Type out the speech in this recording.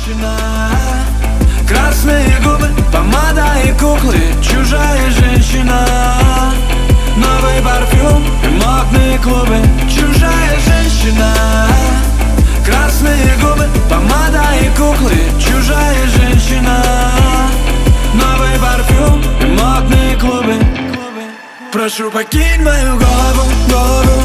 женщина. Красные губы, помада и куклы, чужая женщина. Новый парфюм и модные клубы, чужая женщина. Красные губы, помада и куклы, чужая женщина. Новый парфюм и модные клубы. Прошу, покинь мою голову, голову.